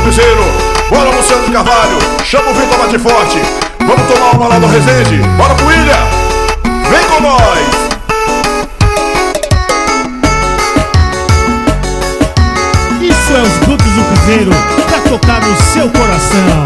piseiro. Bora, Luciano de Carvalho, chama o Vitor Bate Forte. Vamos tomar uma lá do Resende. Bora pro Ilha, vem com nós. Isso é os Grupos do Piseiro, pra tocar no seu coração.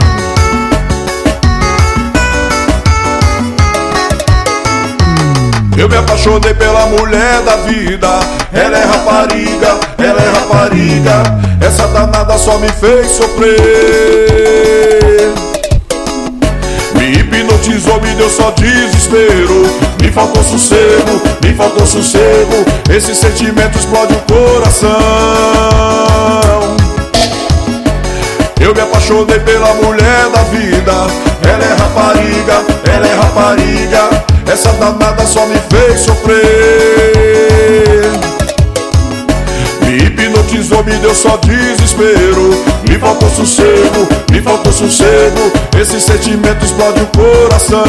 Eu me apaixonei pela mulher da vida. Ela é rapariga, ela é rapariga. Essa danada só me fez sofrer. Me hipnotizou, me deu só desespero. Me faltou sossego, me faltou sossego. Esse sentimento explode o coração. Eu me apaixonei pela mulher da vida. Ela é rapariga, ela é rapariga. Essa danada só me fez sofrer. Me hipnotizou, me deu só desespero. Me faltou sossego, me faltou sossego. Esse sentimento explode o coração.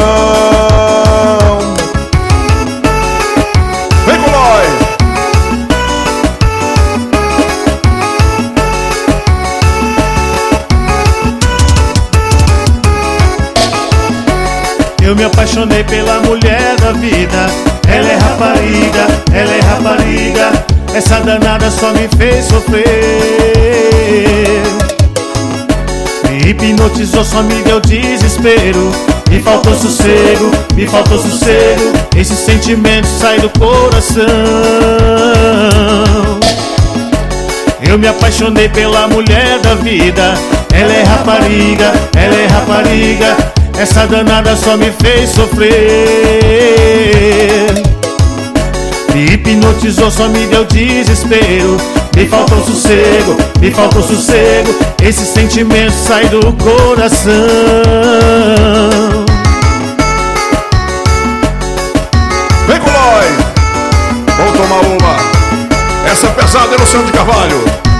Vem com nós! Eu me apaixonei pela mulher da vida. Ela é rapariga, ela é rapariga. Essa danada só me fez sofrer. Me hipnotizou, só me deu desespero. Me faltou sossego, me faltou sossego. Esse sentimento sai do coração. Eu me apaixonei pela mulher da vida. Ela é rapariga, ela é rapariga. Essa danada só me fez sofrer. Me hipnotizou, só me deu desespero. Me faltou sossego, me faltou sossego. Esse sentimento sai do coração. Vem com nós! Vamos tomar uma. Essa é pesada, é Luciano de Carvalho.